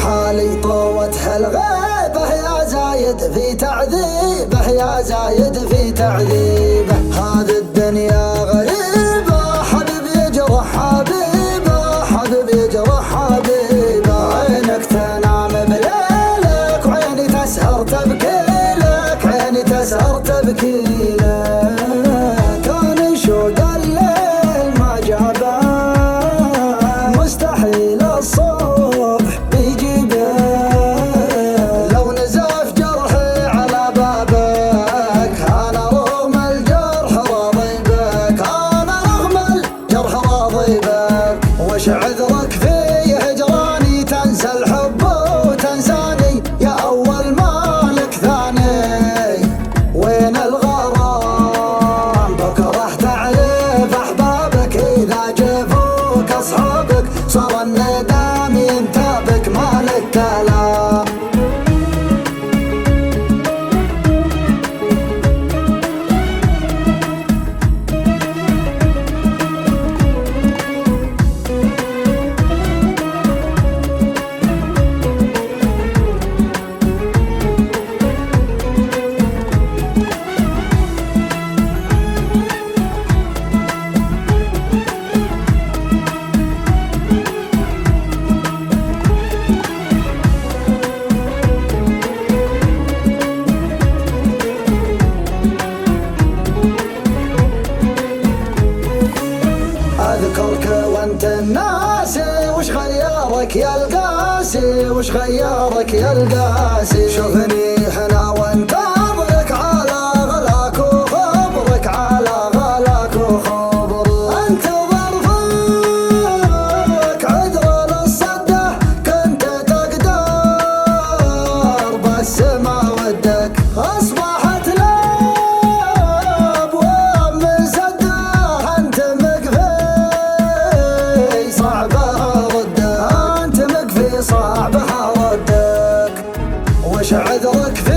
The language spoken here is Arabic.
حالي طوتها الغيبة يا زايد في تعذيبه، يا زايد في تعذيبه. هذه الدنيا غريبة، حبيب يجرح حبيبه، حبيب يجرح حبيبه. عينك تنام بليلك وعيني تسهر تبكي لك، عيني تسهر تبكي لك. كان شوق الليل ما جابه، مستحيل الصبح بيجيبه. لو نزف جرحي على بابك انا رغم الجرح راضي بك، انا رغم الجرح راضي بك. وش عذرك في هجراني تنسى الحب وتنساني يا اول مالك ثاني؟ وين الغرام بكره تعرف احبابك، اذا جفوك اصحابك صار الندم ينتابك مالك كلام. اذكرك وانت الناسي، وش غيرك يا القاسي، وش غيرك يا القاسي؟ شوفني هنا وانتظرك على غلاك وخبرك، على غلاك وخبرك. انتظر فيك عذر للصده كنت تقدر، بس ما ودك اصبحت لاب وام سده. انت صعبها ردك، وش عذرك في